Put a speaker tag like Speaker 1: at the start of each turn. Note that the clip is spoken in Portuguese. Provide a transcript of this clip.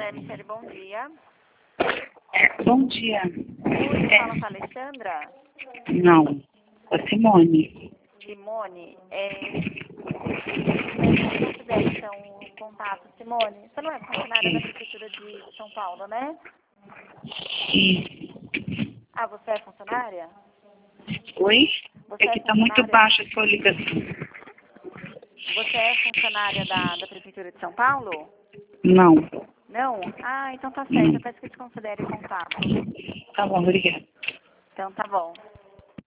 Speaker 1: José Michele, bom dia.
Speaker 2: Bom dia.
Speaker 1: Oi, fala com a Alexandra?
Speaker 2: Não, com a Simone.
Speaker 1: Simone, você considera então o contato, Simone? Você não é funcionária da Prefeitura de São Paulo, né?
Speaker 2: Sim.
Speaker 1: Ah, você é funcionária?
Speaker 2: Oi?
Speaker 1: Você
Speaker 2: É que
Speaker 1: é
Speaker 2: está muito
Speaker 1: funcionária?
Speaker 2: baixa a sua ligação.
Speaker 1: Você é funcionária da Prefeitura de São Paulo?
Speaker 2: Não.
Speaker 1: Não? Ah, então tá certo.
Speaker 2: Não.
Speaker 1: Eu peço que desconsidere o contato.
Speaker 2: Tá bom, obrigada.
Speaker 1: Então tá bom.